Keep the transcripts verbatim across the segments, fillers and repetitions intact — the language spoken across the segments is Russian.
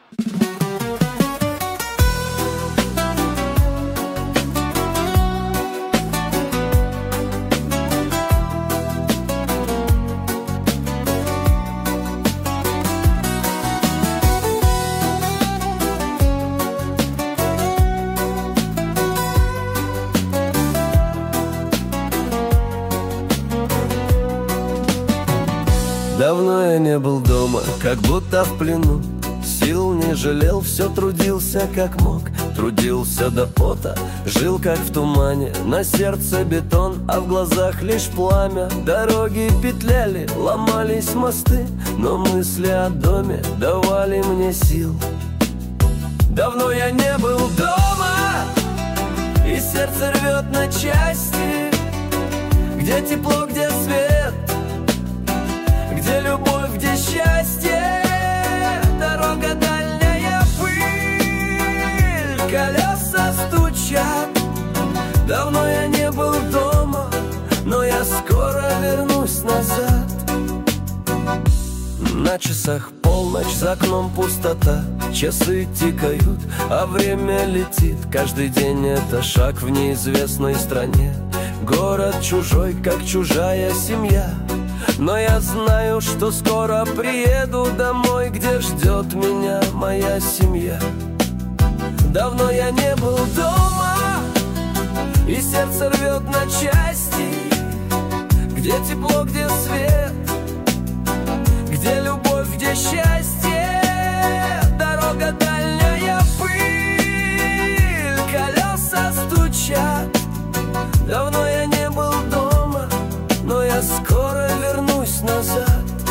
Давно я не был дома, как будто в плену. Сил не жалел, все трудился как мог. Трудился до пота, жил как в тумане. На сердце бетон, а в глазах лишь пламя. Дороги петляли, ломались мосты, но мысли о доме давали мне сил. Давно я не был дома, и сердце рвет на части. Где тепло, где свет, где любовь, где счастье. Дорога дальняя, пыль, колеса стучат. Давно я не был дома, но я скоро вернусь назад. На часах полночь, за окном пустота. Часы тикают, а время летит. Каждый день это шаг в неизвестной стране. Город чужой, как чужая семья. Но я знаю, что скоро приеду домой, где ждет меня моя семья. Давно я не был дома, и сердце рвет на части. Где тепло, где свет, где любовь, где счастье. Дорога дальняя, пыль, колеса стучат. Давно я не был дома, но я скоро вернусь назад.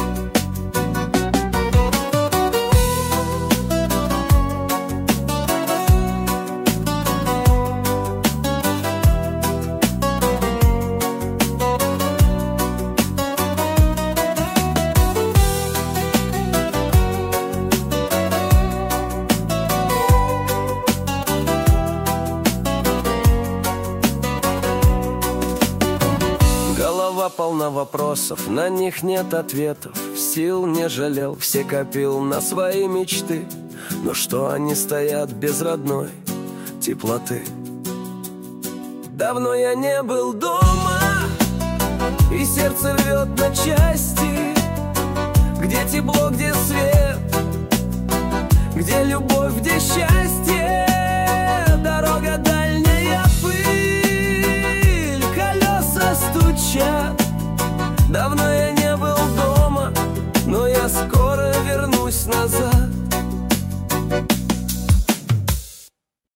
Полна вопросов, на них нет ответов. Сил не жалел, все копил на свои мечты. Но что они стоят без родной теплоты? Давно я не был дома, и сердце рвет на части. Где тепло, где свет, где любовь, где счастье.